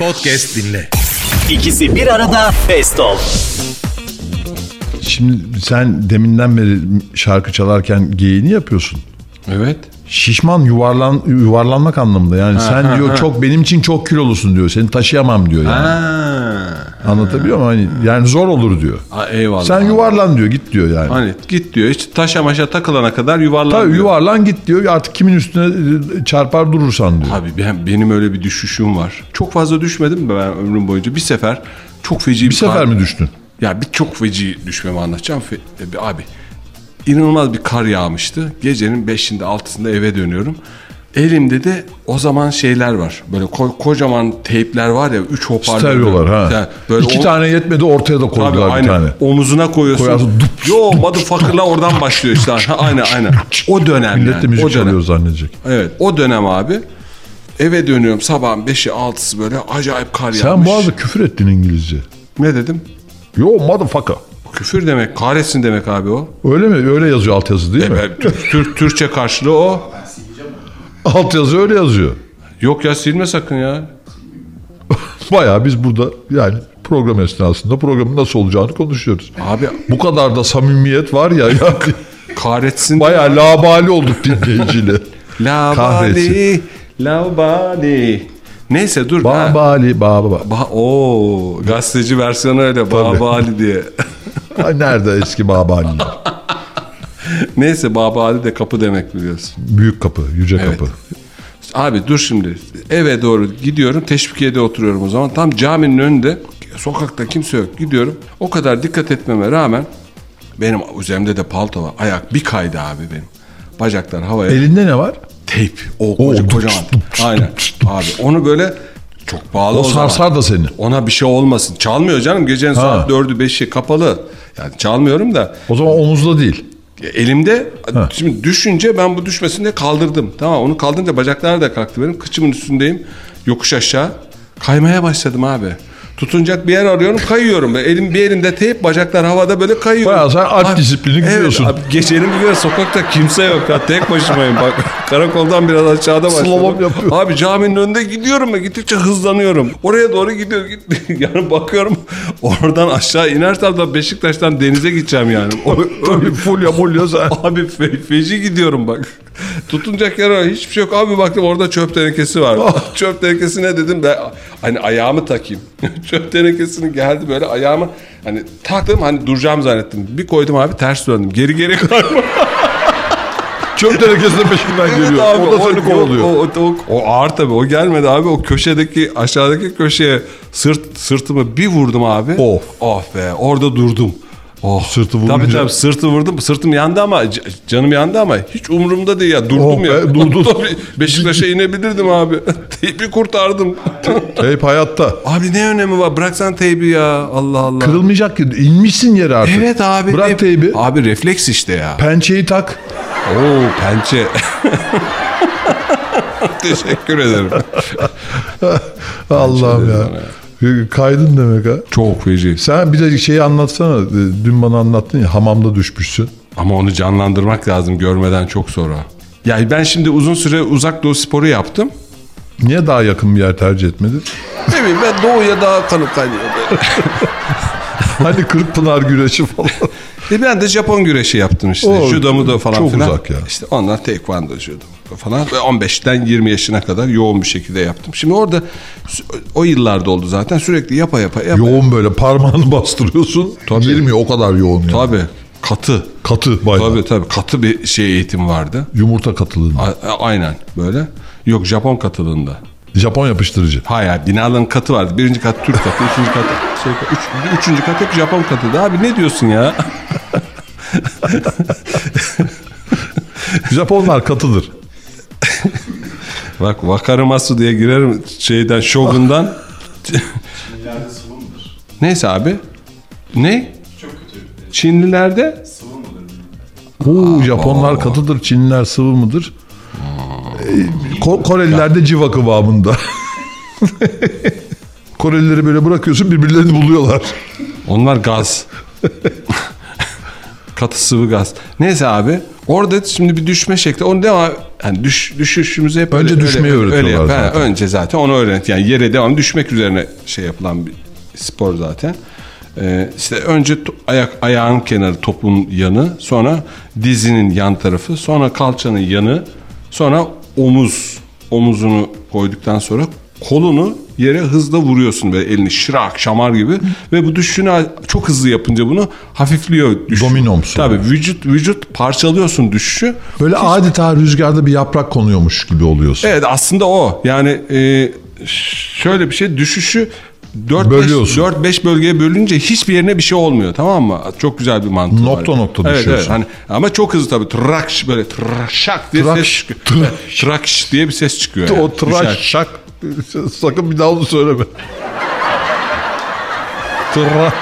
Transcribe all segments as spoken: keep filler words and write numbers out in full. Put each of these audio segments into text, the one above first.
Podcast dinle. İkisi bir arada Best Of. Şimdi sen deminden beri şarkı çalarken geyiğini yapıyorsun. Evet. Şişman yuvarlan yuvarlanmak anlamında. Yani ha, sen ha, diyor ha. çok benim için çok kilolusun diyor. Seni taşıyamam diyor yani. Ha. Anlatabiliyor muyum? Hani yani zor olur diyor. Ha, eyvallah. Sen yuvarlan diyor, git diyor yani. Hani git diyor. Hiç taşa maşa takılana kadar yuvarlan Tabii diyor. yuvarlan git diyor. Artık kimin üstüne çarpar durursan diyor. Abi ben, benim öyle bir düşüşüm var. Çok fazla düşmedim ben ömrüm boyunca. Bir sefer çok feci bir, Bir sefer kar... mi düştün? Ya bir çok feci düşmemi anlatacağım. Fe... Abi inanılmaz bir kar yağmıştı. Gecenin beşinde altısında eve dönüyorum. Elimde de o zaman şeyler var. Böyle ko- kocaman teypler var ya. Üç hoparlör. Stereolar ha. Yani böyle İki o... tane yetmedi, ortaya da koydular Tabii, bir aynen. tane. Omuzuna koyuyorsun. Koyarsın, dup. Yo motherfucker'la oradan başlıyor işte. aynen aynen. O dönem Millet yani. de müzik O dönem. çalıyor zannedecek. Evet o dönem abi. Eve dönüyorum sabahın beşi altısı böyle acayip kar Sen yağmış. bu arada küfür ettin İngilizce. Ne dedim? Yo motherfucker. Küfür demek, kahretsin demek abi o. Öyle mi? Öyle yazıyor altyazı değil mi? Evet, Türk Türkçe karşılığı o. Altyazı öyle yazıyor. Yok ya silme sakın ya. Bayağı biz burada yani program esnasında programın nasıl olacağını konuşuyoruz. Abi Bu kadar da samimiyet var ya. Yani kahretsin. bayağı labali olduk dinleyiciyle. Labali, Kahretsin. labali. Neyse dur. Babali, baba. Ba Oo, gazeteci versiyonu öyle. Babali diye. Ay nerede eski babaliler? Neyse Babali de kapı demek biliyorsun. Büyük kapı, yüce Evet. kapı. Abi dur şimdi eve doğru gidiyorum, Teşvikiye'de oturuyorum o zaman, tam caminin önünde, sokakta kimse yok, gidiyorum, o kadar dikkat etmeme rağmen benim üzerimde de palto var, ayak bir kaydı abi benim, bacaklar havaya, Elinde ne var? teyp o koca, Oo, kocaman aynen abi, onu böyle çok bağlı, O o zaman. sarsar da seni. Ona bir şey olmasın, çalmıyor canım, gecenin saat dördü beşi kapalı, yani çalmıyorum da. O zaman omuzda değil. Elimde, Ha. şimdi düşünce ben bu düşmesini de kaldırdım. Tamam, onu kaldırınca bacaklar da kalktı benim. Kıçımın üstündeyim. Yokuş aşağı. Kaymaya başladım abi. Tutunacak bir yer arıyorum, kayıyorum. Elim bir elimde teyp, bacaklar havada böyle kayıyor. Bayağı sen alp Abi, disiplini evet, gidiyorsun. abi, gecenin bir kere sokakta kimse yok. Ya, tek başımayım bak. Karakoldan biraz aşağıda başladım. Slalom yapıyor. Abi caminin önünde gidiyorum ve gittikçe hızlanıyorum. Oraya doğru gidiyor. Yani bakıyorum oradan aşağı inersem da Beşiktaş'tan denize gideceğim yani. O, Tabii fulya mulya sen. Abi fe- feci gidiyorum bak. Tutunacak yer var, hiçbir şey yok. Abi baktım orada çöp tenekesi var. Çöp tenekesine dedim ben hani ayağımı takayım. Çöp tenekesini geldi böyle ayağımı hani taktım, hani duracağım zannettim. Bir koydum abi, ters döndüm. Geri geri kayma. Çöp tenekesine peşinden geliyor. Abi, o da seni kovalıyor. O, o, o, o ağır tabii, o gelmedi abi. O köşedeki, aşağıdaki köşeye sırt sırtımı bir vurdum abi. Of. Of be, orada durdum. Oh. Sırtı vurunca. Tabii tabii sırtı vurdum. Sırtım yandı ama c- canım yandı ama hiç umurumda değil ya. Durdum Oh ya. be, durdun. Tabii, Beşiktaş'a inebilirdim abi. Teybi kurtardım. Teyp hayatta. Abi ne önemi var? Bıraksan teybi ya. Allah Allah. Kırılmayacak ki. İnmişsin yere artık. Evet abi. Bırak ne- teybi. Abi refleks işte ya. Pençeyi tak. Oo pençe. Teşekkür ederim. Allah'ım ya. Kaydın demek ha. Çok feci. Sen bir de şeyi anlatsana. Dün bana anlattın ya, hamamda düşmüşsün. Ama onu canlandırmak lazım görmeden çok sonra. Yani ben şimdi uzun süre uzak doğu sporu yaptım. Niye daha yakın bir yer tercih etmedin? Ne bileyim ben doğuya daha kanım kaynıyor. Hani Kırkpınar güreşi falan. E ben de Japon güreşi yaptım işte. O, Judo mudo falan çok filan. uzak ya. İşte onlar taekwondo, judo falan. Ve on beşten yirmi yaşına kadar yoğun bir şekilde yaptım. Şimdi orada o yıllarda oldu zaten, sürekli yapa yapa yapa. Yoğun böyle parmağını bastırıyorsun. Tabii. Girmiyor, o kadar yoğun yani. Tabii. Katı. Katı bayağı. Tabii tabii. Katı bir şey eğitim vardı. Yumurta katılığında. A- a- aynen böyle. Yok, Japon katılığında. Japon yapıştırıcı. Hayır, binaların katı vardı. Birinci kat Türk katı, ikinci kat şey, üç, üçüncü kat hep Japon katıydı. Abi ne diyorsun ya? Japonlar katıdır. Bak Wakarimasu diye girerim şeyden, Shogun'dan. Neyse abi. Ne? Çok kötü. Çinlilerde Sıvı mıdır? Oo, Japonlar katıdır, Çinliler sıvı mıdır? Ee, Ko- Koreliler de civa kıvamında. Korelileri böyle bırakıyorsun, birbirlerini buluyorlar. onlar gaz. Katı sıvı gaz. Neyse abi, Orada şimdi bir düşme şekli. Onu devam yani düş, düşüşümüzü hep Önce öyle, düşmeyi öyle, öğretiyorlar öyle yap. zaten. Ha, önce zaten onu öğret. Yani yere devam düşmek üzerine şey yapılan bir spor zaten. Ee, işte önce to- ayak ayağın kenarı, topun yanı, sonra dizinin yan tarafı, sonra kalçanın yanı, sonra omuz. Omuzunu koyduktan sonra kolunu yere hızla vuruyorsun böyle elini şırak şamar gibi ve bu düşüşünü çok hızlı yapınca bunu hafifliyor düşüş. Dominomsu. Tabii vücut vücut parçalıyorsun düşüşü. Böyle adeta rüzgarda bir yaprak konuyormuş gibi oluyorsun. Evet aslında o. Yani e, şöyle bir şey düşüşü Bölüyorsun. dört beş bölgeye bölünce hiçbir yerine bir şey olmuyor, tamam mı? Çok güzel bir mantığı var. Nokta nokta Evet, düşüyorsun. evet. Hani, ama çok hızlı tabii. Trakş böyle trakşak diye Trakş, ses çıkıyor. Trakş diye bir ses çıkıyor. Yani. O tıraş Düşer. şak. Sakın bir daha onu söyleme. Tıra.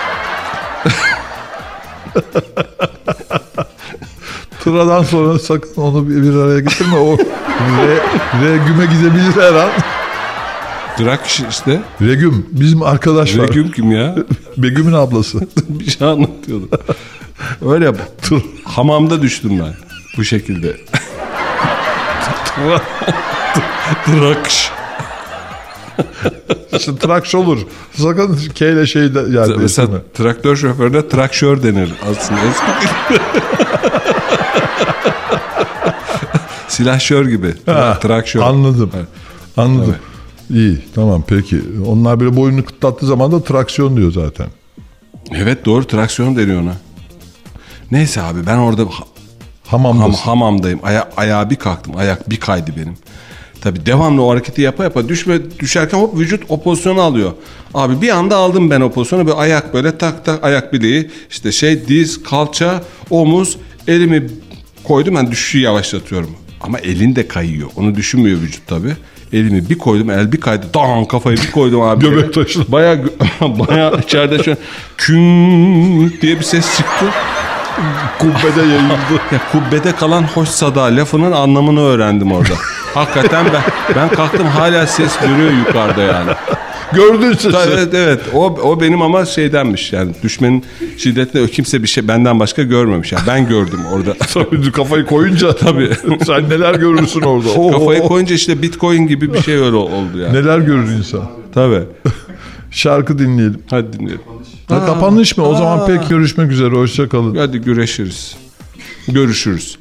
Tıradan sonra sakın onu bir, bir araya getirme. O re, regüme gidebilir her an. Trakş işte. Regüm. Bizim arkadaş var. Regüm kim ya? Begüm'ün ablası. Bir şey anlatıyordu. Öyle yap. Hamamda düştüm ben. Bu şekilde. Trakş. İşte trakş olur. Sakın K ile şey de yer Mesela değiştirme. traktör şoförüne traktör denir aslında. Eski silahşör gibi. Ha, Traktör. Anladım. Anladım. İyi, tamam, peki. Onlar böyle boynunu kıtlattığı zaman da traksiyon diyor zaten. Evet doğru, traksiyon deniyor ona. Neyse abi ben orada ha- Hamamda. ham, hamamdayım. Aya, ayağa bir kalktım. Ayak bir kaydı benim. Tabii devamlı o hareketi yapa yapa düşme düşerken hop vücut o pozisyonu alıyor. Abi bir anda aldım ben o pozisyonu. Böyle ayak böyle tak tak ayak bileği işte şey diz, kalça, omuz, elimi koydum. Ben düşüşü yavaşlatıyorum. Ama elin de kayıyor. Onu düşünmüyor vücut tabii. Elimi bir koydum, el bir kaydı. Dan kafayı bir koydum abi. Göbek taşına. Baya baya içeride şu an kün diye bir ses çıktı. Kubbede yayıldı. Ya kubbede kalan hoş sada lafının anlamını öğrendim orada. Hakikaten ben ben kalktım hala ses duruyor yukarıda yani. Gördün sesi. Evet evet o o benim ama şeydenmiş yani düşmenin şiddetli kimse bir şey benden başka görmemiş yani ben gördüm orada. Tabii kafayı koyunca tabii. Sen neler görürsün orada. Oo. Kafayı koyunca işte Bitcoin gibi bir şey öyle oldu yani. Neler görür insan. Tabii. Şarkı dinleyelim. Hadi dinleyelim. Ha, kapanış mı? O zaman pek görüşmek üzere. Hoşça kalın. Hadi güreşiriz. Görüşürüz.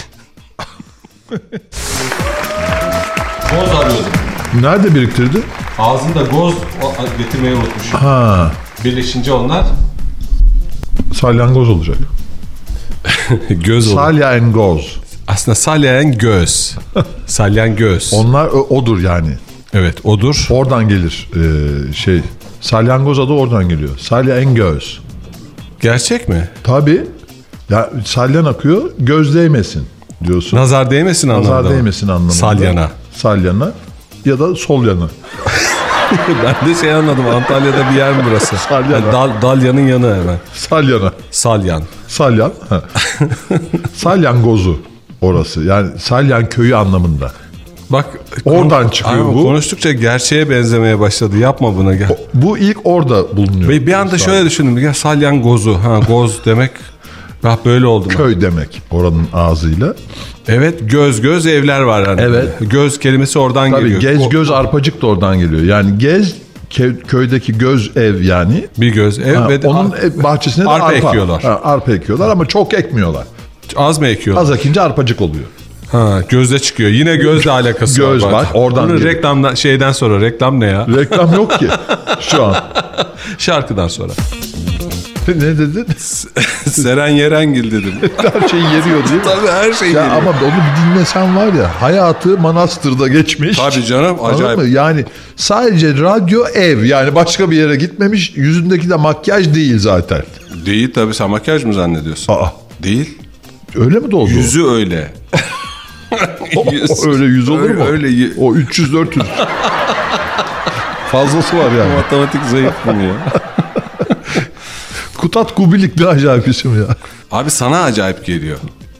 Goz arıyordum. Nerede biriktirdi? Ağzında goz getirmeyi unutmuşum. Ha, Birleşince onlar salyangoz olacak. göz olur. Salyangoz. Aslında salyan göz. Salyan göz. Onlar ö- odur yani. Evet odur. Oradan gelir ee, şey. Salyangoz adı oradan geliyor. Salyangoz. Gerçek mi? Tabii. Ya salyan akıyor, göz değmesin diyorsun. Nazar değmesin anlamında. Nazar mı? değmesin anlamında. Salyana. Salyana ya da sol yana. Ben de şey anladım. Antalya'da bir yer mi burası? Salyana. Yani Dal, Dalyan'ın yanı hemen. Salyana. Salyan. Salyan. Ha. Salyangozu orası. Yani Salyan köyü anlamında. Bak Oradan çıkıyor Aynen, bu. Konuştukça gerçeğe benzemeye başladı. Yapma bunu gel. Bu ilk orada bulunuyor. Ve bir anda şöyle düşündüm. Ya salyan gozu. Ha goz demek. Bak böyle oldu. mu? Köy demek oranın ağzıyla. Evet göz göz evler var. Yani. Evet. Göz kelimesi oradan Tabii geliyor. gez O- göz arpacık da oradan geliyor. Yani gez kö- köydeki göz ev yani. Bir göz ev Ha, ve de onun e- bahçesine de arpa arpa, ekiyorlar. Ha, arpa ekiyorlar ama çok ekmiyorlar. az mı ekiyorlar? Az ekince arpacık oluyor. Ha, gözle çıkıyor. Yine gözle alakası Göz var. var, oradan Bunu geliyor. reklamdan şeyden sonra reklam ne ya? Reklam yok ki şu an. Şarkıdan sonra. Ne dedin? Seren Yerengil dedim. Her şeyi yeriyor değil mi? Tabii her şey Ya geliyor. ama onu bir dinlesen var ya, hayatı manastırda geçmiş. Tabii canım, Anladın acayip. mı? Yani sadece radyo ev, yani başka bir yere gitmemiş, yüzündeki de makyaj değil zaten. Değil tabii, sen makyaj mı zannediyorsun? Aa, Değil. öyle mi doldu? Yüzü öyle. O, Yüz. o öyle yüz olur Öyle- mu? öyle y- O üç yüz dört yüz. Fazlası var yani. Matematik zayıf bunu ya. Kutat Kubilik ne acayip isim ya. Abi sana acayip geliyor.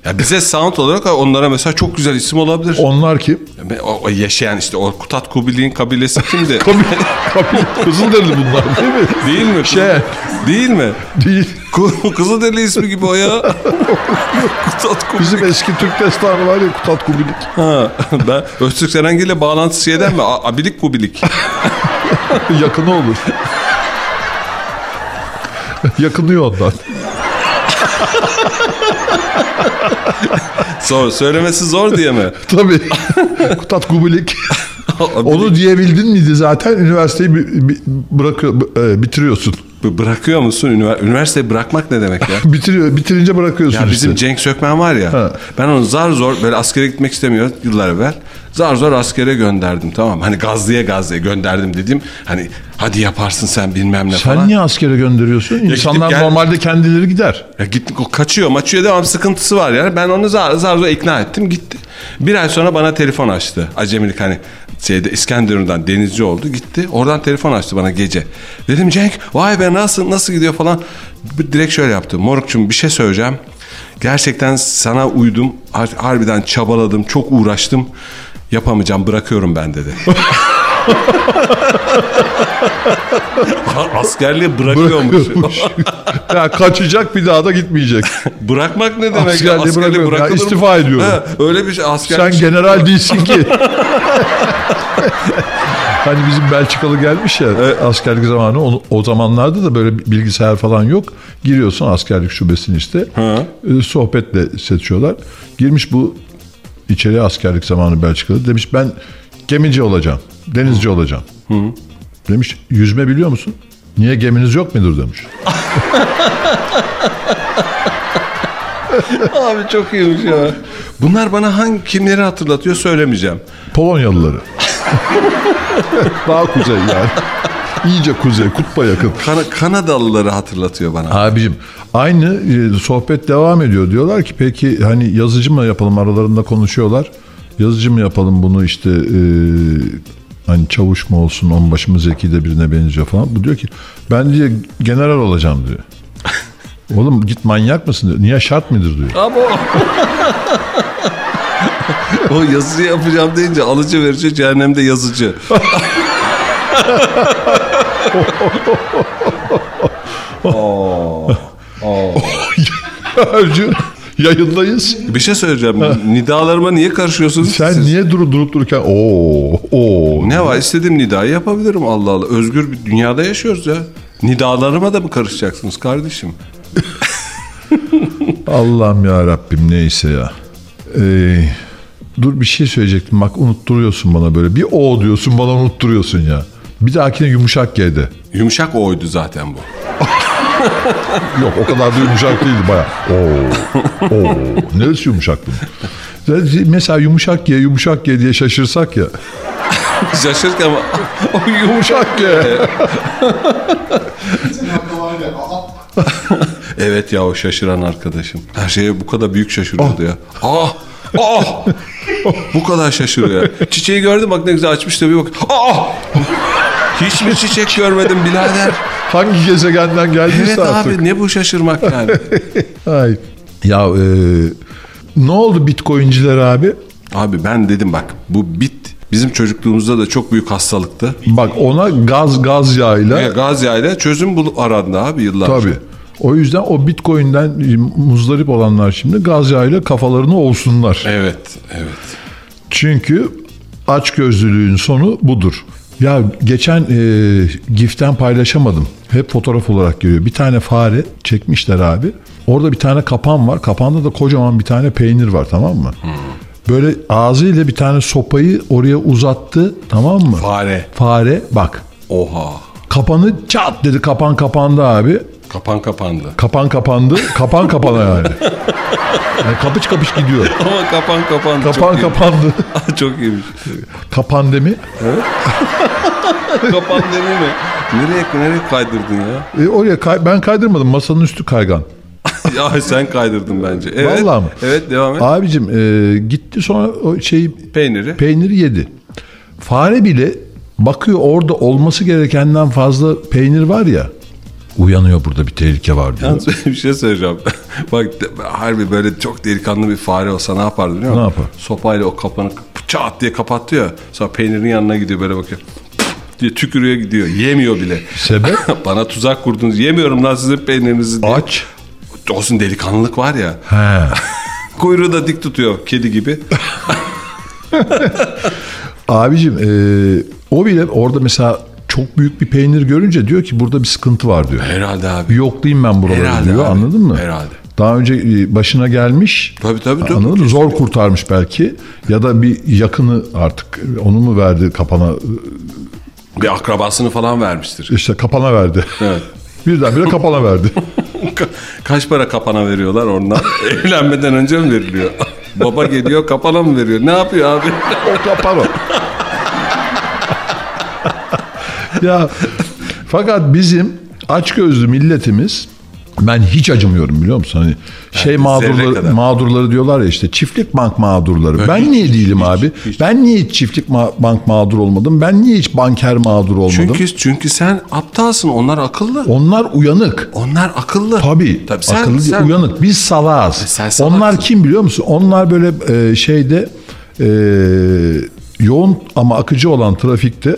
Ya bize sound olarak onlara mesela çok güzel isim olabilir. Onlar kim? O, o yaşayan işte o Kutat Kubilik'in kabilesi kimdi? Kabil, kabil, Kızılderili bunlar değil mi? Değil mi? Şey. Değil mi? Değil. Kızılderili ismi gibi o ya. Kutat Kubilik. Bizim eski Türk destanı var ya, Kutat Kubilik. Ha, ben Öztürk Serengil ile bağlantısı şeyden mi? A- Abilik Kubilik. Yakını olur. Yakınıyor ondan. Zor, söylemesi zor diye mi? Tabii. Kutat Kubilik. Onu diyebildin miydi zaten üniversiteyi bi- bi- bırakıyor, b- bitiriyorsun. B- Bırakıyor musun? Ünivers- Üniversiteyi bırakmak ne demek ya? Bitiriyor, bitirince bırakıyorsun Ya işte. bizim Cenk Sökmen var ya. Ha. Ben onu zar zor böyle askere gitmek istemiyor yıllar evvel. Zar zor askere gönderdim, tamam. Hani gazlıya gazlıya gönderdim dedim. Hani hadi yaparsın sen bilmem ne Sen falan. niye askere gönderiyorsun? İnsanlar gel- normalde kendileri gider. Ya gitti, o kaçıyor maçıyor, devam sıkıntısı var yani. Ben onu zar zar zor ikna ettim, gitti. Bir ay sonra bana telefon açtı. Acemilik hani şeyde İskenderun'dan denizci oldu, gitti. Oradan telefon açtı bana gece. Dedim Cenk vay be nasıl nasıl gidiyor falan. Direkt şöyle yaptı. Morukçum bir şey söyleyeceğim. Gerçekten sana uydum. Har- harbiden çabaladım. Çok uğraştım. Yapamayacağım, bırakıyorum ben dedi. Askerliği bırakıyormuş. Bırakıyormuş. Ya kaçacak, bir daha da gitmeyecek. Bırakmak ne demek? Askerliği ya? Askerliği bırakıyorum. Ya bırakılır mı? istifa ediyorum. Ha, öyle bir şey. Askerlik Sen general değilsin ki. Hani bizim Belçikalı gelmiş ya askerlik zamanı, o, o zamanlarda da böyle bilgisayar falan yok. Giriyorsun askerlik şubesine işte. E, sohbetle seçiyorlar. Girmiş bu içeriye askerlik zamanı Belçikalı. Demiş ben gemici olacağım. Denizci olacağım. Demiş yüzme biliyor musun? Niye, geminiz yok mudur demiş. Abi çok iyiymiş ya. Bunlar bana hangi kimleri hatırlatıyor söylemeyeceğim. Polonyalıları. Daha kuzey yani. İyice kuzey, kutba yakın. Kan- Kanadalıları hatırlatıyor bana. Abicim aynı e, sohbet devam ediyor. Diyorlar ki peki hani yazıcı mı yapalım, aralarında konuşuyorlar. Yazıcı mı yapalım bunu işte e, hani çavuş mu olsun, onbaşı mı, zeki de birine benziyor falan. Bu diyor ki ben diye general olacağım diyor. Oğlum git, manyak mısın diyor. Niye, şart mıdır diyor. Ama o... o yazıcı yapacağım deyince alıcı verici cehennemde yazıcı. Ercü, yayındayız. Bir şey söyleyeceğim. Nidalarıma niye karışıyorsunuz? Sen siz? niye durup durup dururken ooo ooo. Ne var? İstediğim nidayı yapabilirim, Allah Allah. Özgür bir dünyada yaşıyoruz ya. Nidalarıma da mı karışacaksınız kardeşim? Allah'ım ya Rabbim, neyse ya. Ee, dur bir şey söyleyecektim. Bak unutturuyorsun bana böyle. Bir o diyorsun, bana unutturuyorsun ya. Bir dahakine yumuşak G'de. Yumuşak oydu zaten bu. Yok o kadar da yumuşak değildi baya. Oo. Oo. Neresi yumuşak bunun? Mesela yumuşak G, yumuşak G diye şaşırsak ya. Şaşırtık ama o yumuşak G. Evet ya, o şaşıran arkadaşım. Her şeye bu kadar büyük şaşırıyordu ya. Ah! Ah! Bu kadar şaşırıyor ya. Çiçeği gördüm, bak ne güzel açmış da bir bak. Ah! Hiç mi çiçek görmedim birader? Hangi gezegenden geldiyse Evet artık. abi, ne bu şaşırmak yani? Ay. Ya e, ne oldu Bitcoin'ciler abi? Abi ben dedim bak, bu bit bizim çocukluğumuzda da çok büyük hastalıktı. Bak ona gaz gaz yağıyla. Ve gaz yağıyla çözüm bul arandı abi yıllarca. Tabii. O yüzden o Bitcoin'den muzdarip olanlar şimdi gaz yağıyla kafalarını olsunlar. Evet, evet. Çünkü açgözlülüğün sonu budur. Ya geçen e, GIF'ten paylaşamadım. Hep fotoğraf olarak geliyor. Bir tane fare çekmişler abi. Orada bir tane kapan var. Kapanda da kocaman bir tane peynir var, tamam mı? Hmm. Böyle ağzıyla bir tane sopayı oraya uzattı, tamam mı? Fare. Fare bak. Oha. Kapanı çat dedi, kapan kapandı abi. Kapan kapandı. Kapan kapandı. Kapan kapana yani. Yani kapış kapış gidiyor. Ama kapan kapandı. Kapan çok kapandı. iyiymiş. Çok iyiymiş. Kapan demi. Kapan demi mi? Nereye, nereye kaydırdın ya? E, oraya kay- ben kaydırmadım. Masanın üstü kaygan. Ya sen kaydırdın bence. Evet. Vallahi mi? Evet, devam et. Abicim e, gitti sonra o şeyi Peyniri. peyniri yedi. Fare bile bakıyor orada olması gerekenden fazla peynir var ya. Uyanıyor, burada bir tehlike var diyor. Yalnız bir şey söyleyeceğim. Bak harbi böyle çok delikanlı bir fare olsa ne yapardı biliyor musun? Ne yapar? Sopayla o kapanı çat diye kapatıyor. Sonra peynirin yanına gidiyor böyle bakıyor. Diye tükürüyor gidiyor. Yemiyor bile. Sebep? Bana tuzak kurdunuz. Yemiyorum lan sizin peynirinizi diye. Aç. Olsun, delikanlılık var ya. He. Kuyruğu da dik tutuyor kedi gibi. Abicim e, o bile orada mesela çok büyük bir peynir görünce diyor ki burada bir sıkıntı var diyor. Herhalde abi. Bir yoklayayım ben buraları Herhalde diyor, abi. anladın mı? Herhalde. Daha önce e, başına gelmiş. Tabii tabii. tabii. Anladın mı? Zor kurtarmış belki. Ya da bir yakını artık onu mu verdi kapana, Bir akrabasını falan vermiştir. işte kapana verdi. Evet. Birdenbire kapana verdi. Ka- Kaç para kapana veriyorlar ondan? Evlenmeden önce mi veriliyor? Baba geliyor kapana mı veriyor? Ne yapıyor abi? O kapana. Ya fakat bizim açgözlü milletimiz, ben hiç acımıyorum biliyor musun? Hani şey zerre mağdurları, kadar. mağdurları diyorlar ya, işte çiftlik bank mağdurları. Ben hiç, niye değilim hiç, abi? hiç. Ben niye hiç çiftlik ma- bank mağdur olmadım? Ben niye hiç banker mağdur olmadım? Çünkü çünkü sen aptalsın. Onlar akıllı. Onlar uyanık. Onlar akıllı. Tabii. Tabii sen, akıllı değil, sen- uyanık. Biz salağız. sen salaksın. Onlar kim biliyor musun? Onlar böyle e, şeyde e, yoğun ama akıcı olan trafikte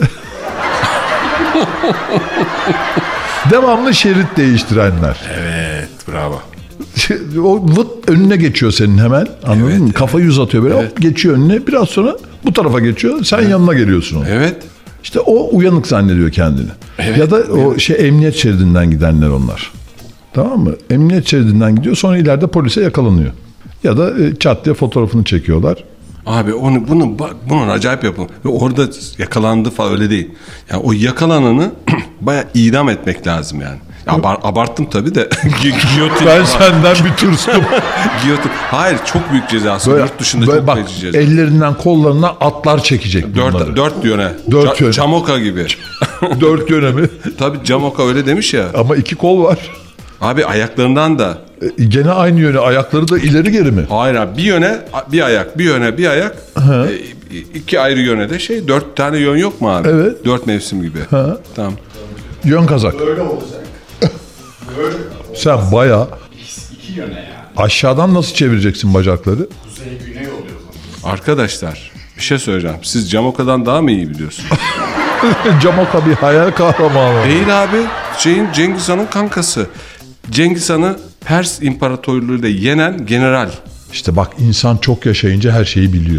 devamlı şerit değiştirenler. Evet, bravo. O vıt önüne geçiyor senin hemen. Anladın Evet, mı? evet. Kafayı uzatıyor böyle, hop geçiyor önüne. Biraz sonra bu tarafa geçiyor. Sen yanına geliyorsun ona. Evet. İşte o uyanık zannediyor kendini. Evet, Ya da o şey emniyet şeridinden gidenler onlar. Tamam mı? Emniyet şeridinden gidiyor, sonra ileride polise yakalanıyor. Ya da e, çat diye fotoğrafını çekiyorlar. Abi onu bunu bak bunun acayip yapın. Ve orada yakalandı falan öyle değil. Yani o yakalananı bayağı idam etmek lazım yani. Ya abar- abarttım tabii de. Giyotin. Ben senden bir tırstım. Giyotin. Hayır, çok büyük cezası. Böyle, Yurt dışında böyle çok bak, büyük ceza. ellerinden kollarına atlar çekecek bunları. Dört, dört yöne. Dört Ca- yöne. Camoka gibi. Dört yöne mi? Tabii Camoka öyle demiş ya. Ama iki kol var. Abi ayaklarından da. E, gene aynı yöne. Ayakları da ileri geri mi? Hayır abi, bir yöne bir ayak, bir yöne bir ayak. E, iki ayrı yöne de şey, dört tane yön yok mu abi? Evet. Dört mevsim gibi. Ha. Tamam. Yön kazak. Böyle olacak. Böyle. Sen bayağı İki yöne yani. aşağıdan nasıl çevireceksin bacakları? Kuzey güney oluyor o zaman. Arkadaşlar bir şey söyleyeceğim. Siz Camoka'dan daha mı iyi biliyorsunuz? Camoka bir hayal kahramanı. Değil abi. Şeyin, Cengiz Han'ın kankası. Cengiz Han'ı Pers İmparatorluğu'yla yenen general. İşte bak, insan çok yaşayınca her şeyi biliyor.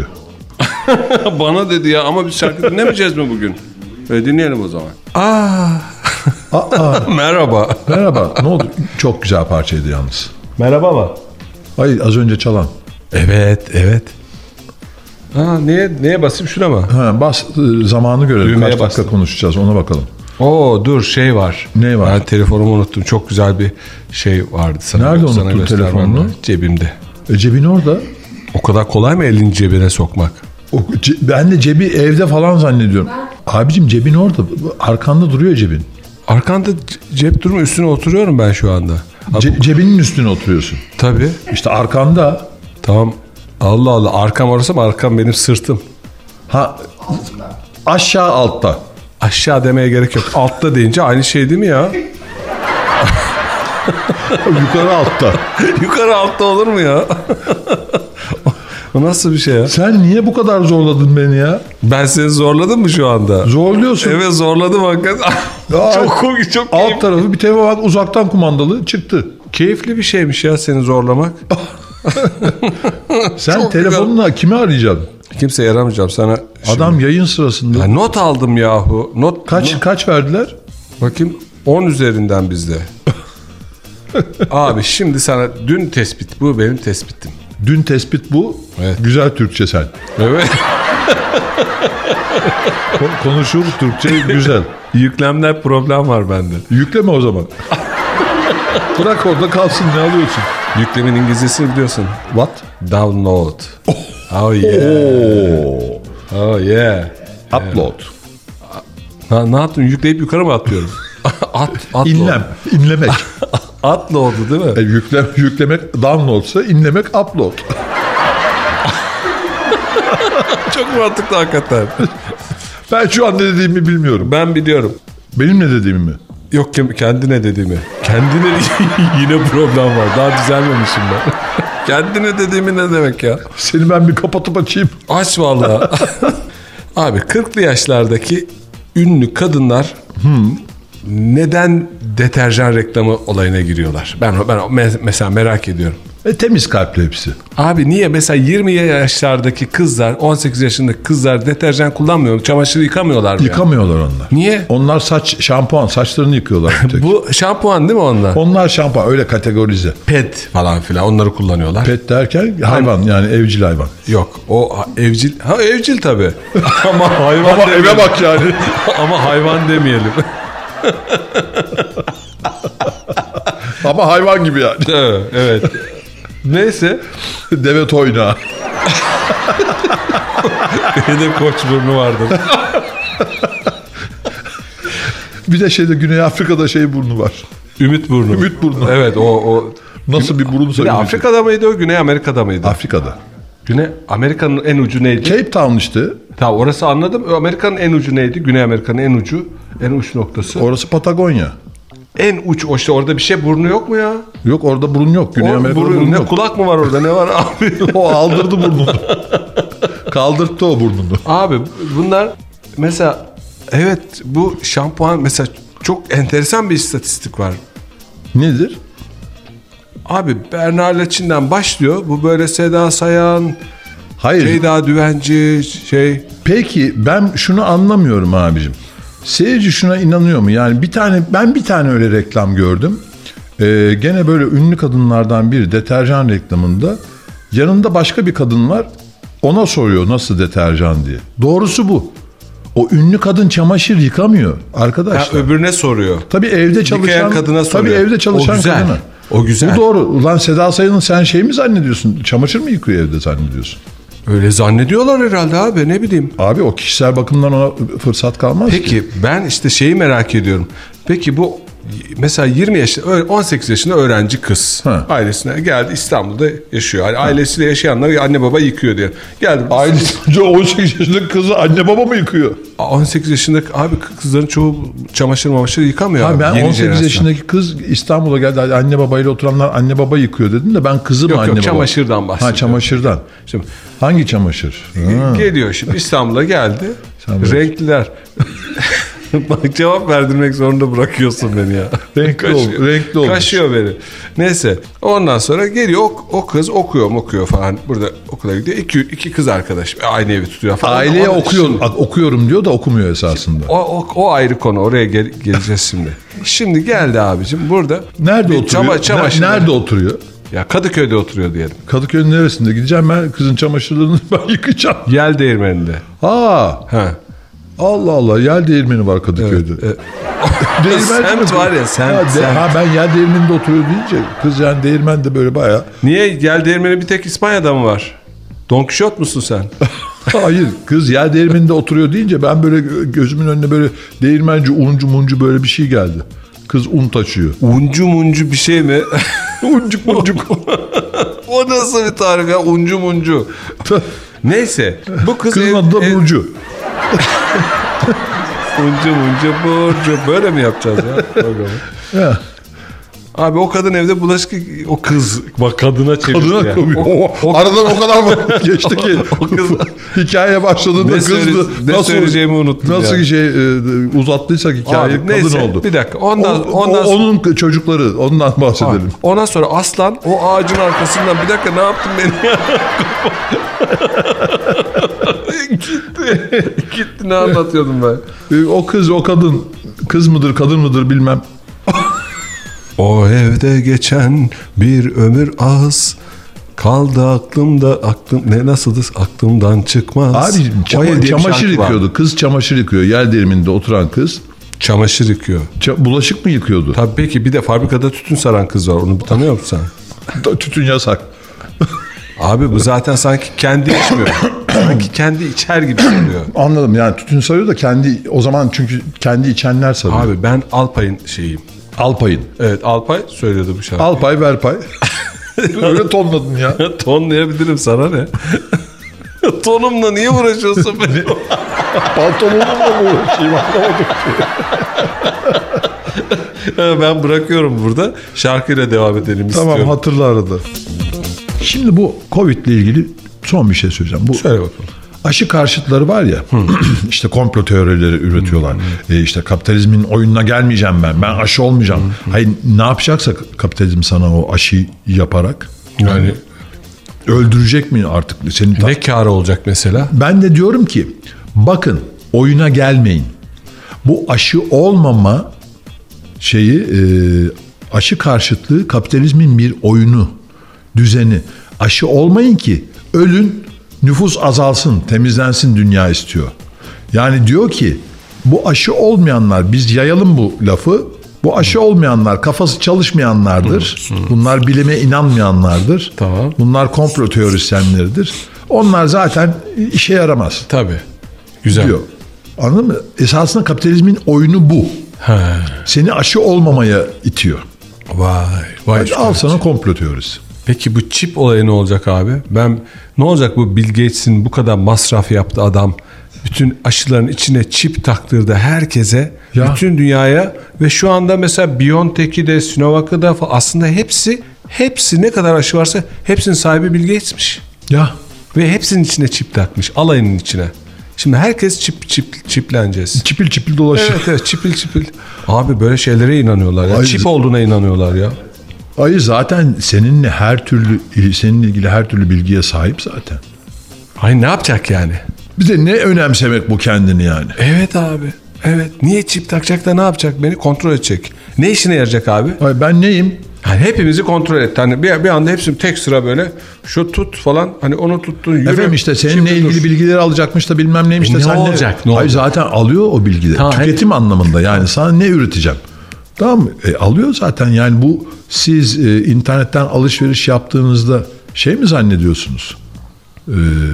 Bana dedi ya, ama biz şarkı dinlemeyeceğiz mi bugün? Öyle dinleyelim o zaman. Aa. Aa, Merhaba. merhaba. Ne oldu? Çok güzel parçaydı yalnız. Merhaba mı? Hayır, az önce çalan. Evet, evet. Ha, neye neye basayım, şuna mı? Ha, bas, e, zamanı görelim. Düğmeye Kaç dakika bastım. konuşacağız, ona bakalım. Oo, dur, şey var. Ne var? Ben telefonumu unuttum. Çok güzel bir şey vardı. Sana, Nerede sana unuttun göstermem telefonunu? lazım. Cebimde. E, cebin orada. O kadar kolay mı elini cebine sokmak? O, ce- ben de cebi evde falan zannediyorum. Abicim cebin orada. Arkanda duruyor cebin. Arkanda ce- cep durma, üstüne oturuyorum ben şu anda. Abi, Ce- cebinin üstüne oturuyorsun. tabii. İşte arkanda. Tamam. Allah Allah. Arkam orası mı? Arkam benim sırtım. Ha, aşağı altta. Aşağı demeye gerek yok. Altta deyince aynı şey değil mi ya? Yukarı altta. Yukarı altta olur mu ya? O nasıl bir şey ya? Sen niye bu kadar zorladın beni ya? Ben seni zorladım mı şu anda? Zorluyorsun. Evet, zorladım hakikaten. Aa, çok komik, çok Alt keyifli. tarafı bir tane bak, uzaktan kumandalı çıktı. Keyifli bir şeymiş ya seni zorlamak. Sen Çok telefonla kimi arayacaksın? Kimseye yaramayacağım sana. Adam yayın sırasında. Ya not aldım yahu. Not Kaç not- kaç verdiler? Bakayım, on üzerinden bizde. Abi şimdi sana dün tespit, bu benim tespitim. Dün tespit bu. Evet. Güzel Türkçe sen. Evet. Ko- Konuşur Türkçe güzel. Yüklemler problem var bende. Yükleme o zaman. Bırak orada kalsın, ne alıyorsun? Yüklemin İngilizcesini biliyorsun. What? Download. Oh yeah. Oo. Oh yeah. Upload. Ha, ne yaptın? Yükleyip yukarı mı atıyorum? At, at İnlem. İnlemek. Upload'u değil mi? E, yükle, yüklemek downloadsa, inlemek upload. Çok mantıklı hakikaten. Ben şu an ne dediğimi bilmiyorum. Ben biliyorum. Benim ne dediğimi mi? Yok ki kendine dediğimi. Kendine yine problem var. Daha düzelmemişim ben. Kendine dediğimi ne demek ya? Seni ben bir kapatıp açayım. Aç vallahi. Abi kırklı yaşlardaki ünlü kadınlar hmm. neden deterjan reklamı olayına giriyorlar? Ben ben mesela merak ediyorum. E, temiz kalpli hepsi. Abi niye mesela yirmi yaşlardaki kızlar, on sekiz yaşındaki kızlar deterjan kullanmıyor, çamaşır yıkamıyorlar mı? Yıkamıyorlar ya? Onlar. Niye? Onlar saç, şampuan, saçlarını yıkıyorlar. Bu şampuan değil mi onlar? Onlar şampuan, öyle kategorize. Pet falan filan onları kullanıyorlar. Pet derken hayvan, yani evcil hayvan. Yok o evcil, ha evcil tabii. Ama hayvan Ama eve bak yani. Ama hayvan demeyelim. Ama hayvan gibi yani. Evet. evet. Neyse. Deve toynağı. Bir de koç burnu vardı. Bir de şeyde Güney Afrika'da şey burnu var. Ümit burnu. Ümit burnu. Evet o o. Nasıl bir burunsa. Güney Afrika'da mıydı o? Güney Amerika'da mıydı? Afrika'da. Güney Amerika'nın en ucu neydi? Cape Town işte. Tamam orası anladım. Amerika'nın en ucu neydi? Güney Amerika'nın en ucu, en uç noktası. Orası Patagonya. En uç o işte orada bir şey burnu yok mu ya? Yok orada burun yok. Güney O, Amerika'da burun, burun ne, yok. kulak mı var orada ne var abi? O aldırdı burnunu. Kaldırttı o burnunu. Abi bunlar mesela evet bu şampuan mesela çok enteresan bir istatistik var. Nedir? Abi Berna Laçin'den başlıyor. Bu böyle Seda Sayan, Hayır. Ceyda Düvenci şey. Peki ben şunu anlamıyorum abicim. Seyirci şuna inanıyor mu? Yani bir tane ben bir tane öyle reklam gördüm. Ee, gene böyle ünlü kadınlardan biri deterjan reklamında. Yanında başka bir kadın var. Ona soruyor nasıl deterjan diye. Doğrusu bu. O ünlü kadın çamaşır yıkamıyor arkadaşlar. Ha, öbürüne soruyor. Tabii evde çalışan kadına tabii soruyor. evde çalışan O güzel. kadına. O güzel. Bu doğru. Ulan Seda Sayan'ın sen şey mi zannediyorsun? Çamaşır mı yıkıyor evde zannediyorsun? Öyle zannediyorlar herhalde abi ne bileyim. Abi o kişisel bakımdan ona fırsat kalmaz Peki ki. ben işte şeyi merak ediyorum. Peki bu mesela yirmi yaşında on sekiz yaşında öğrenci kız Ha. ailesine geldi İstanbul'da yaşıyor. Yani ailesiyle yaşayanlar anne baba yıkıyor diye. Geldi. Ailesi on sekiz yaşındaki kızı anne baba mı yıkıyor? on sekiz yaşındaki abi kızların çoğu çamaşır mamaşır yıkamıyor. Abi abi. ben Yeni on sekiz jenerasyon. yaşındaki kız İstanbul'a geldi. Anne babayla oturanlar anne baba yıkıyor dedim de ben kızım Yok, anne yok, baba. çamaşırdan bahsediyorum. Ha çamaşırdan. Şimdi Hangi çamaşır? Ha. geliyor şimdi İstanbul'a geldi. Sen böyle- Renkliler. Bak cevap verdirmek zorunda bırakıyorsun beni ya. Renkli ol- renkli olmuş. Kaşıyor beni. Neyse ondan sonra geliyor o, o kız okuyor mu okuyor falan. Burada okula gidiyor. İki, iki kız arkadaş aynı evi tutuyor falan. Aileye Onun okuyor, için- okuyorum diyor da okumuyor esasında. O, o, o ayrı konu. Oraya gel, geleceğiz şimdi. Şimdi geldi abicim burada. Nerede bir oturuyor? çama- çamaşır- Ne- Nerede oturuyor? Ya Kadıköy'de oturuyor diyelim. Kadıköy'ün neresinde? Gideceğim ben kızın çamaşırlarını ben yıkayacağım. Yel değirmeninde. Ha, Ha. Allah Allah, yel değirmeni var Kadıköy'de. Evet, Değirmenci Semt mi? var ya, semt, Ha, de- semt. ha ben yel değirmeninde oturuyor deyince kız yani değirmende böyle bayağı. Niye yel değirmeni bir tek İspanya'da mı var? Don Quixote musun sen? Hayır, kız yel değirmeninde oturuyor deyince ben böyle gözümün önüne böyle değirmenci, uncu muncu böyle bir şey geldi. Kız un taşıyor. Uncu muncu bir şey mi? Uncuk muncuk. O nasıl bir tarif ya? Uncu muncu. Neyse. Bu kız Kızın ev- adı da ev- Burcu. Uncu muncu burcu. Böyle mi yapacağız ya programı? Ya. Abi o kadın evde bulaşık o kız bak kadına çevirdi. Kadına ya. koyuyor. O, o, Aradan o kadar vakit geçti ki O kız- hikaye başladığında Ne kızdı. söyle- ne söyleyeceğimi unuttum Nasıl ya. şey e, uzattıysak hikaye Abi, kadın neyse, oldu. bir dakika, ondan- O- ondan- o- onun çocukları ondan bahsedelim. Ondan sonra aslan o ağacın arkasından bir dakika ne yaptın beni ya? Gitti. Gitti ne anlatıyordum ben? E, o kız o kadın kız mıdır kadın mıdır bilmem. O evde geçen bir ömür az kaldı aklımda aklım ne nasıldı aklımdan çıkmaz. Abi çama- O ev diye bir çamaşır şarkı var. yıkıyordu. Kız çamaşır yıkıyor. Yer değirmeninde oturan kız. Çamaşır yıkıyor. Ça- bulaşık mı yıkıyordu? Tabii peki bir de fabrikada tütün saran kız var. Onu tanıyor musun sen? Tütün yasak. Abi bu zaten sanki kendi içmiyor. Sanki kendi içer gibi söylüyor. Anladım yani tütün sarıyor da kendi o zaman çünkü kendi içenler sarıyor. Abi ben Alpay'ın şeyiyim. Alpay'ın. Evet Alpay söylüyordu bu şarkıyı. Alpay ver pay. Öyle tonladın ya. Tonlayabilirim sana ne? Tonumla niye uğraşıyorsun beni? Pantolonumla mı uğraşayım anlamadım. Ben bırakıyorum burada. Şarkıyla devam edelim Tamam, istiyorum. hatırla arada. Şimdi bu Covid ile ilgili son bir şey söyleyeceğim. Bu Söyle bakalım. aşı karşıtları var ya, işte komplo teorileri üretiyorlar. E işte kapitalizmin oyununa gelmeyeceğim ben. Ben aşı olmayacağım. Hayır, ne yapacaksa kapitalizm sana o aşıyı yaparak, Yani öldürecek mi artık seni? ne kârı olacak mesela? Ben de diyorum ki bakın, oyuna gelmeyin. Bu aşı olmama şeyi, e, aşı karşıtlığı kapitalizmin bir oyunu, düzeni. Aşı olmayın ki ölün, nüfus azalsın, temizlensin dünya istiyor. Yani diyor ki bu aşı olmayanlar, biz yayalım bu lafı. Bu aşı olmayanlar kafası çalışmayanlardır. Bunlar bilime inanmayanlardır. Tamam. Bunlar komplo teorisyenleridir. Onlar zaten işe yaramaz Tabii. Güzel. diyor. Anladın mı? Esasında kapitalizmin oyunu bu. Ha. Seni aşı olmamaya itiyor. Vay. Vay. Hadi al sana komplo teorisi. Peki bu çip olayı ne olacak abi? Ben ne olacak bu Bill Gates'in bu kadar masraf yaptı adam. Bütün aşıların içine çip taktırdı herkese, Ya. bütün dünyaya ve şu anda mesela BioNTech'i de Sinovac'ı da falan, aslında hepsi hepsi ne kadar aşı varsa hepsinin sahibi Bill Gates'miş. Ya Ve hepsinin içine çip takmış, alayının içine. Şimdi herkes çip çip çipleneceğiz. çipil çipil dolaşıyor. Evet evet, çipil çipil. Abi böyle şeylere inanıyorlar ya. Ay, Çip olduğuna inanıyorlar ya. Hayır, zaten seninle her türlü, seninle ilgili her türlü bilgiye sahip zaten. Ay ne yapacak yani? Bir de ne önemsemek bu kendini yani. Evet abi. Evet. Niye çip takacak da ne yapacak? Beni kontrol edecek. Ne işine yarayacak abi? Hayır, ben neyim? Hani hepimizi kontrol et. Hani bir, bir anda hepsi tek sıra böyle. Şu tut falan. Hani onu tuttun yürü. Efendim işte seninle Şimdi ilgili dur. bilgileri alacakmış da bilmem neymiş E de ne sen olacak, ne Hayır, olacak? zaten alıyor o bilgileri. Tamam, Tüketim anlamında yani sana ne üreteceğim? Tamam mı? E, alıyor zaten yani bu siz e, internetten alışveriş yaptığınızda şey mi zannediyorsunuz? Ee,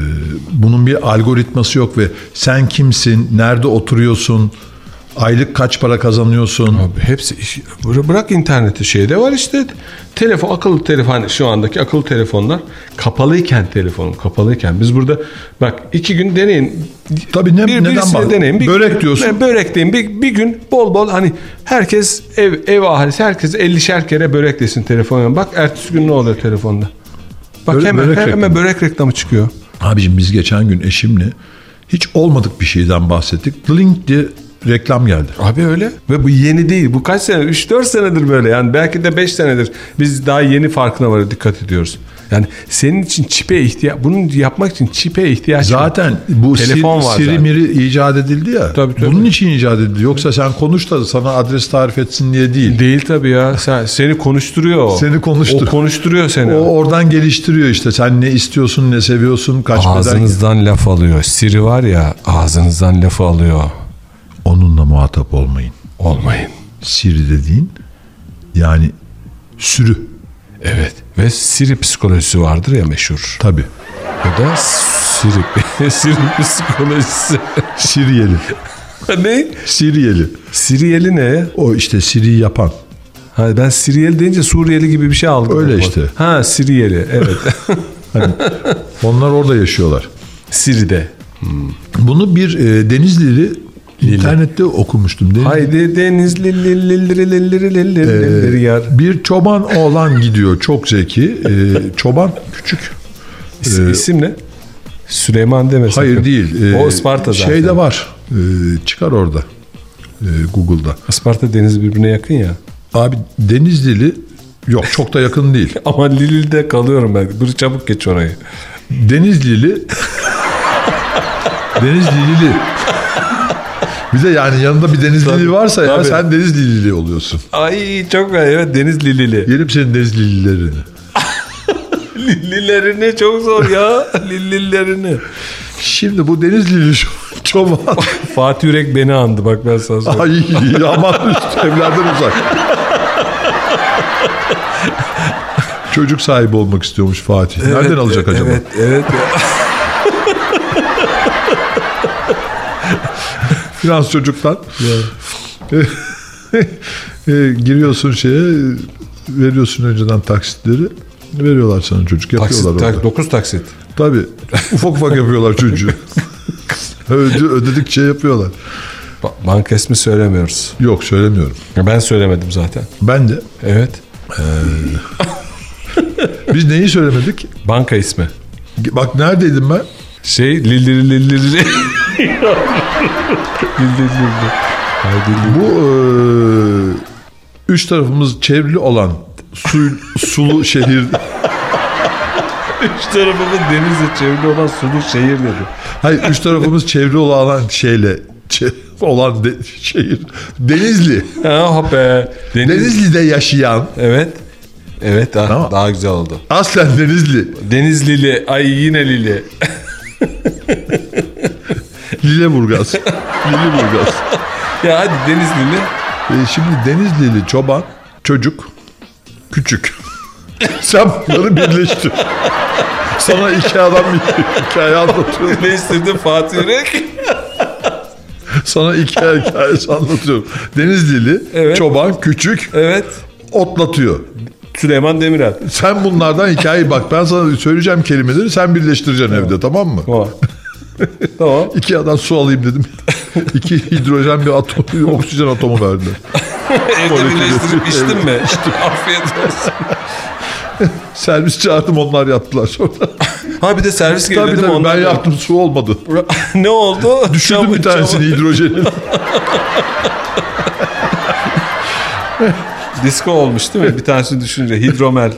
bunun bir algoritması yok ve sen kimsin, nerede oturuyorsun, aylık kaç para kazanıyorsun? Abi hepsi iş- bıra- bırak interneti, şeyde var işte telefon, akıllı telefon, hani şu andaki akıllı telefonlar kapalıyken, telefonun kapalıyken biz burada bak iki gün deneyin. Tabii ne- bir, neden birisiyle bahsediyorsun? deneyin. Bir, Börek diyorsun. Ne, börek deyin. Bir, bir gün bol bol hani herkes ev ev ahalisi herkes ellişer kere börek desin telefonuna. Bak ertesi gün ne oluyor telefonda? Bak Börek- hemen börek hemen reklamı. börek reklamı çıkıyor. Abicim biz geçen gün eşimle hiç olmadık bir şeyden bahsettik. Link diye reklam geldi. Abi öyle. Ve bu yeni değil. Bu kaç sene? üç dört senedir böyle. Yani belki de beş senedir. Biz daha yeni farkına varız. Dikkat ediyoruz. Yani senin için çipe ihtiyaç, bunu yapmak için çipe ihtiyaç var. Zaten bu Telefon Siri, var Siri zaten. miri icat edildi ya. Tabii, tabii. Bunun için icat edildi. Yoksa sen konuş da sana adres tarif etsin diye değil. Değil tabii ya. Sen, seni konuşturuyor o. Seni konuştur- O konuşturuyor seni. O oradan geliştiriyor işte. Sen ne istiyorsun, ne seviyorsun, kaç beden. Ağzınızdan laf alıyor. Siri var ya, ağzınızdan lafı alıyor. Onunla muhatap olmayın. Olmayın. Siri dediğin yani sürü. Evet. Ve Siri psikolojisi vardır ya meşhur. Tabii. O da Siri, Siri psikolojisi. Siriyeli. Ne? Siriyeli. Siriyeli ne? O işte Siri'yi yapan. Ha, ben Siriyeli deyince Suriyeli gibi bir şey aldım. Öyle işte. Ha, Siriyeli, evet. Onlar orada yaşıyorlar. Siri'de. Bunu bir e, Denizlili internette okumuştum. Deniz, Haydi Denizli lillileri lillileri lillileri yar. Bir çoban oğlan gidiyor, çok zeki. E, çoban küçük. İs- İsim ne? Süleyman deme sakın. Hayır değil. E, O Isparta zaten. Şeyde var. E, çıkar orada. E, Google'da. Isparta deniz birbirine yakın ya. Abi Denizlili yok, çok da yakın değil. Ama Lili'de kalıyorum ben. Dur çabuk geç orayı. Denizlili Denizlili bir de yani yanında bir Denizlili Tabii, varsa ya tabii. sen Denizlili oluyorsun. Ay çok evet, deniz Lilili. Yerim senin Denizlililerini. Lillilerini çok zor ya. Lillilerini. Şimdi bu Denizlili şu- çoban. Fatih Yürek beni andı bak ben sana söyleyeyim. Ay aman üst evlerden uzak. Çocuk sahibi olmak istiyormuş Fatih. Nereden Evet, alacak acaba? Evet evet. Ya. Finans çocuktan. E, giriyorsun şeye, veriyorsun önceden taksitleri. Veriyorlar sana çocuk. Yapıyorlar Taksit, orada. tak, dokuz taksit. Tabii. Ufak ufak yapıyorlar çocuğu. Öde, ödedikçe yapıyorlar. Ba- banka ismi söylemiyoruz. Yok söylemiyorum. Ben söylemedim zaten. Ben de. Evet. Biz neyi söylemedik? Banka ismi. Bak neredeydim ben? Şey liliri liliri. Liliri liliri. Bu e, üç tarafımız çevrili olan su, sulu şehir. Üç tarafımız denizle çevrili olan sulu şehir dedi. Hayır üç tarafımız çevrili olan şeyle çe- olan de, şehir. Denizli. Ah be. Deniz. Denizli'de yaşayan. Evet. Evet daha, Tamam. daha güzel oldu. Aslen Denizli. Denizlili. Ay yine Lili. Lileburgaz. Lileburgaz. Ya hadi Denizlili. E, şimdi Denizlili çoban, çocuk, küçük. Sen bunları birleştir. Sana iki adam bir hikaye anlatıyorum. Birleştirdim Fatih Yürek. Sana iki hikayesi anlatıyorum. Denizlili, Evet. çoban, küçük, Evet. otlatıyor. Süleyman Demirel. Sen bunlardan hikayeyi bak. Ben sana söyleyeceğim kelimeleri sen birleştireceksin evde, tamam mı? Tamam. Tamam. İki adam su alayım dedim. İki hidrojen bir atom, bir oksijen atomu verdiler. Evde birleştirip içtin mi? Afiyet olsun. Servis çağırdım, onlar yaptılar sonra. Ha bir de servis geldi Tabii değil mi? tabii Onlar ben da- yaptım, su olmadı. Ne oldu? Düşürdüm Çamur- bir tanesini çamur. hidrojenin. Disko olmuş değil mi? Bir tanesini düşünce. Hidromel.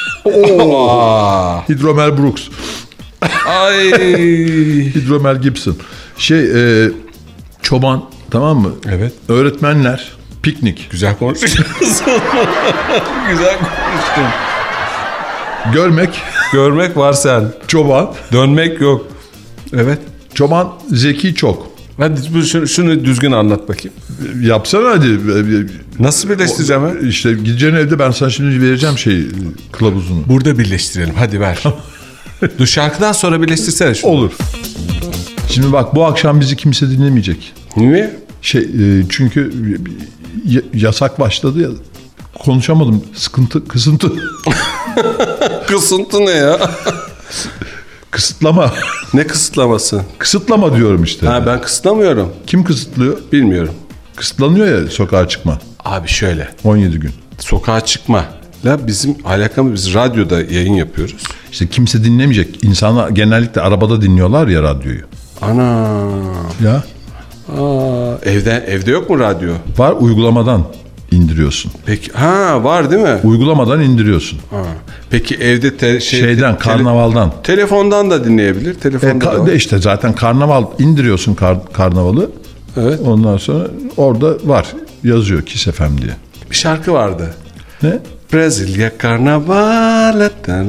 Aa. Hidromel Brooks. Ay. Hidromel Gibson. Şey e, çoban, tamam mı? Evet. Öğretmenler piknik. Güzel konuşuyorsun. Güzel konuştun. Görmek Görmek var sen. çoban. Dönmek yok. Evet. Çoban zeki çok. Hadi bu- şunu, şunu düzgün anlat bakayım. Yapsana hadi. Nasıl birleştireceğim ha? İşte gideceğin evde ben sana şimdi vereceğim şey kılavuzunu. Burada birleştirelim. Hadi ver. Dur şarkıdan sonra birleştirsene şunu. Olur. Şimdi bak, bu akşam bizi kimse dinlemeyecek. Niye? Şey e, çünkü y- yasak başladı ya. Konuşamadım. Sıkıntı, kısıntı. Kısıntı ne ya? Kısıtlama. Ne kısıtlaması? Kısıtlama diyorum işte. Ha ben kısıtlamıyorum. Kim kısıtlıyor? Bilmiyorum. Kısıtlanıyor ya sokağa çıkma. Abi şöyle. on yedi gün. Sokağa çıkma. La bizim alakamız, biz radyoda yayın yapıyoruz. İşte kimse dinlemeyecek. İnsanlar genellikle arabada dinliyorlar ya radyoyu. Ana. Ya. Aa, evde evde yok mu radyo? Var, uygulamadan indiriyorsun. Peki ha var değil mi? Uygulamadan indiriyorsun. Ha. Peki evde te, şey, Şeyden, tele- karnavaldan. telefondan da dinleyebilir. E, Telefonda da ka- var. de işte zaten karnaval indiriyorsun kar- karnavalı. Evet. Ondan sonra orada var. Yazıyor Kiss F M diye. Bir şarkı vardı. Ne? Brezilya Karnaval.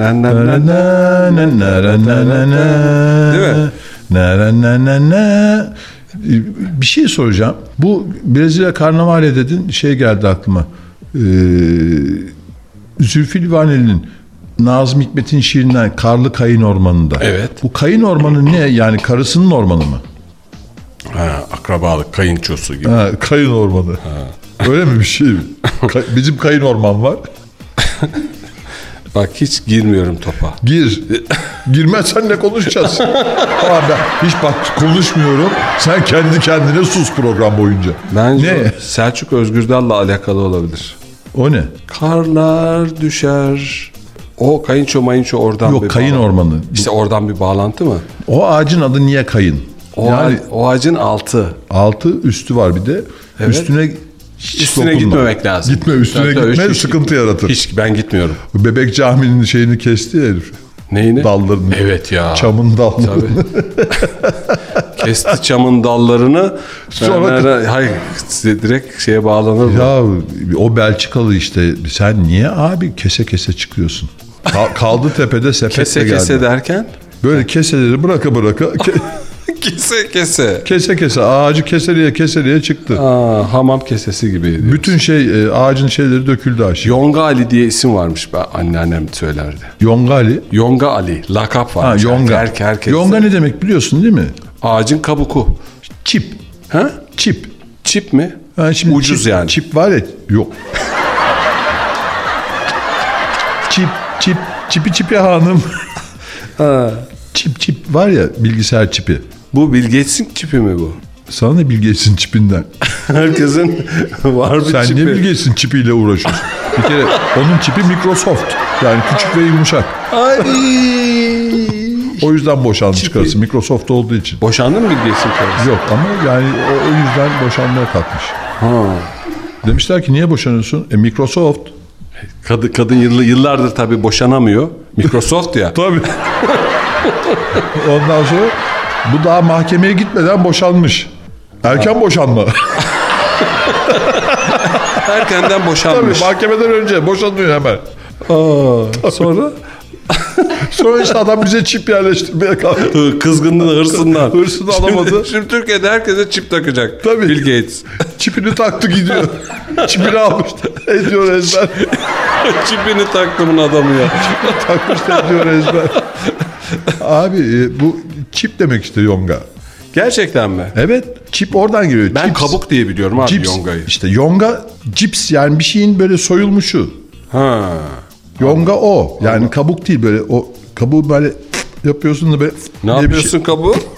Değil mi? Bir şey soracağım. Bu Brezilya Karnavale dedin, şey geldi aklıma. Ee, Zülfü Livaneli'nin Nazım Hikmet'in şiirinden Karlı Kayın Ormanı'nda. Evet. Bu kayın ormanı ne? Yani karısının ormanı mı? Ha, akrabalık, kayınçosu gibi. Ha, kayın ormanı. Öyle mi bir şey mi? Ka- Bizim kayın orman var. Bak hiç girmiyorum topa. Gir. Girmezsen ne konuşacağız? Ama ben hiç bak konuşmuyorum. Sen kendi kendine sus program boyunca. Bence Ne? o Selçuk Özgürdal'la alakalı olabilir. O ne? Karlar düşer. O kayınço mayınço oradan Yok, bir kayın bağlantı. ormanı. İşte oradan bir bağlantı mı? O ağacın adı niye kayın? O, yani ağac- o ağacın altı. altı üstü var bir de. Evet. Üstüne hiç Üstüne dokunma. gitmemek lazım. Gitme, üstüne Tabii, tabii, gitme hiç- sıkıntı yaratır. Hiç ben gitmiyorum. Bebek caminin şeyini kesti ya herif. Neyini? Dallarını. Evet ya. Çamın dallarını. Tabii. Kesti çamın dallarını. Sonra- Sonra hayır direkt şeye bağlanır mı? Ya o Belçikalı işte, sen niye abi kese kese çıkıyorsun? Ka- kaldı tepede sepetle Kese geldi. kese derken? Böyle keseleri bıraka bıraka ke- Kese kese. kese kese ağacı keseleye keseleye çıktı. Aa, hamam kesesi gibiydi. Bütün şey e, ağacın şeyleri döküldü aşağı. Yonga Ali diye isim varmış be, anneannem söylerdi. Yongali. Yonga Ali lakap Ha, varmış. yonga. Herke- herkes- Yonga ne demek biliyorsun değil mi? Ağacın kabuku. Çip. Ha? Çip. Çip mi? Ha, şimdi Ucuz çip, yani. Çip var ya. Yok. çip, çip, çipi çipi hanım. Ha. Çip çip var ya, bilgisayar çipi. Bu Bill Gates'in çipi mi bu? Sana ne Bill Gates'in çipinden? Herkesin var bir Sen çipi. niye Bill Gates'in çipiyle uğraşıyorsun? Bir kere onun çipi Microsoft. Yani küçük ve yumuşak. Ay. O yüzden boşanmış karısı. Microsoft olduğu için. Boşandın mı Bill Gates'in karısı? Yok ama yani o, o yüzden boşanmaya kalkmış. Ha. Demişler ki niye boşanıyorsun? E Microsoft. Kadın, kadın yıllı, yıllardır tabii boşanamıyor. Microsoft ya. Tabii. Ondan sonra bu daha mahkemeye gitmeden boşanmış. Erken boşanma. Erkenden Tabii boşanmış. mahkemeden önce boşanıyor hemen. Aa, sonra Sonra işte adam bize çip yerleştirmeye kalktı. kızgınlığından, hırsından. Hırsını alamadı. Şimdi, şimdi Türkiye'de herkese çip takacak. Tabii. Bill Gates. Çipini taktı gidiyor. Çipini almış. Ediyor ezber. Çipini taktımın adamı ya. Takmış ediyor ezber. Abi e, bu çip demek işte yonga. Gerçekten mi? Evet. Çip oradan geliyor. Ben Cips. kabuk diye biliyorum abi Cips. yongayı. İşte yonga cips yani bir şeyin böyle soyulmuşu. Ha. Yonga o. Yani kabuk değil böyle o kabuğu böyle yapıyorsun da böyle Ne diye bir yapıyorsun kabuğu? Şey.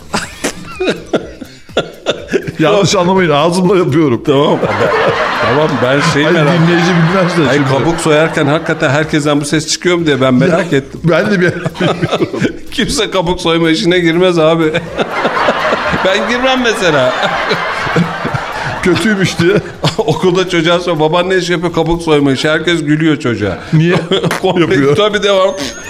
Yanlış anlamayın ağzımla yapıyorum. Tamam. Tamam ben şey Hayır merak dinleyici bilmez de. Ay, şimdi. kabuk soyarken hakikaten herkesten bu ses çıkıyor mu diye ben merak Ya, ettim. Ben de bir Kimse kabuk soyma işine girmez abi. Ben girmem mesela. kötüymüş diye. Okulda çocuğa sor. Baban ne iş yapıyor? Kabuk soyma işi. Herkes gülüyor çocuğa. Niye? Komple- Yapıyor. Tabii devam.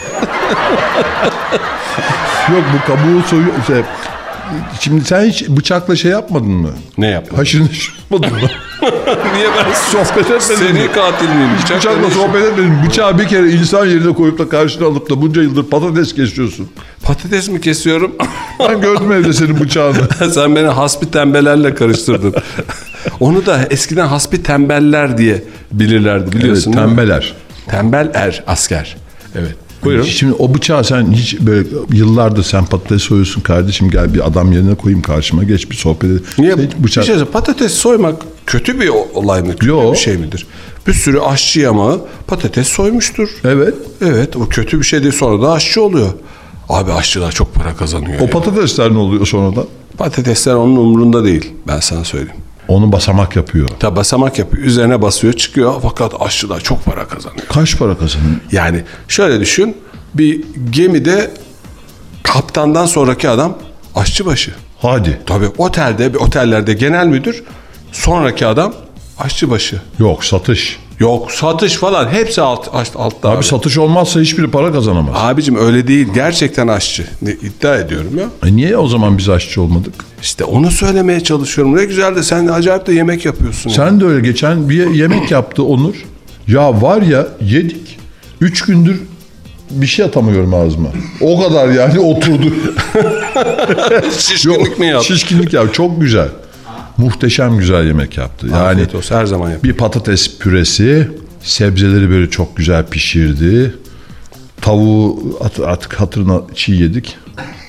Yok bu kabuğu soyuyor. Şey, şimdi sen hiç bıçakla şey yapmadın mı? Ne yaptın? Haşır neşir yapmadın mı? Niye ben Sohbet etmedin mi? seni katil miyim? Bıçakla Bıçakla ne işin- sohbet etmedin. Bıçağı bir kere insan yerine koyup da karşına alıp da bunca yıldır patates kesiyorsun. Patates mi kesiyorum? Ben gördüm evde senin bıçağını. Sen beni hasbi tembellerle karıştırdın. Onu da eskiden hasbi tembeller diye bilirlerdi biliyorsun Evet, değil mi? tembeler. Tembel er, asker. Evet. Buyurun. Şimdi o bıçağı sen hiç böyle yıllardır sen patates soyuyorsun kardeşim gel bir adam yerine koyayım karşıma geç bir sohbet edelim. Niye? Sen hiç bıçak... Bir şey söyleyeyim, patates soymak kötü bir o- olay mı? Kötü Yo. bir şey midir? Bir sürü aşçı yamağı patates soymuştur. Evet. Evet, o kötü bir şey değil. Sonra da aşçı oluyor. Abi aşçılar çok para kazanıyor. O ya. patatesler ne oluyor sonradan? Patatesler onun umurunda değil. Ben sana söyleyeyim. Onu basamak yapıyor. Tabi basamak yapıyor. Üzerine basıyor çıkıyor. Fakat aşçılar çok para kazanıyor. Kaç para kazanıyor? Yani şöyle düşün. Bir gemide kaptandan sonraki adam aşçıbaşı. Hadi. Tabii otelde, bir otellerde genel müdür. Sonraki adam aşçıbaşı. Yok satış. Yok satış falan hepsi alt, alt, altta Abi, abi. satış olmazsa hiçbiri para kazanamaz. Abicim öyle değil. Gerçekten aşçı. Ne, iddia ediyorum ya. E niye o zaman biz aşçı olmadık? İşte onu söylemeye çalışıyorum. Ne güzel de sen acayip de yemek yapıyorsun. ya. Sen de öyle geçen bir yemek yaptı Onur. Ya var ya yedik. Üç gündür bir şey atamıyorum ağzıma. O kadar yani oturdu. Şişkinlik mi yaptın? Şişkinlik ya çok güzel. Muhteşem güzel yemek yaptı. Yani Afiyet olsun, her zaman yap. bir patates püresi, sebzeleri böyle çok güzel pişirdi. Tavuğu at- artık hatırına çiğ yedik.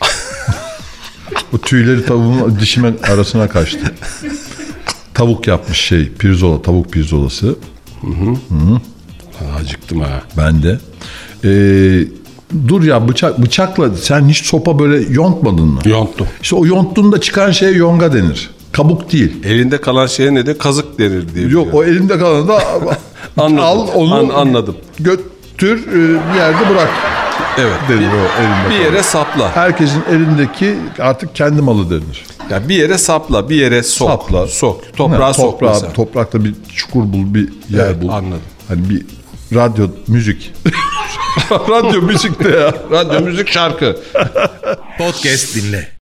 Bu tüyleri tavuğun dişimin arasına kaçtı. Tavuk yapmış şey, pirzola, tavuk pirzolası. Acıktım ha. Ben de. Ee, dur ya bıçak bıçakla sen hiç sopa böyle yontmadın mı? Yonttum. İşte o yonttuğunda çıkan şeye yonga denir. Kabuk değil. Elinde kalan şeye ne de kazık denir diye. Yok biliyorum. o elinde kalanı da Anladım. al onu An- anladım. götür e, bir yerde bırak Evet. denir o elinde. Bir kalan. yere sapla. Herkesin elindeki artık kendi malı denir. Ya bir yere sapla, bir yere sok. Sapla. Sok. Toprağa Ha, sok toprağa, mesela. Toprakta bir çukur bul, bir yer Evet, bul. anladım. Hani bir radyo, müzik. radyo, müzik de ya. Radyo, müzik, şarkı. Podcast dinle.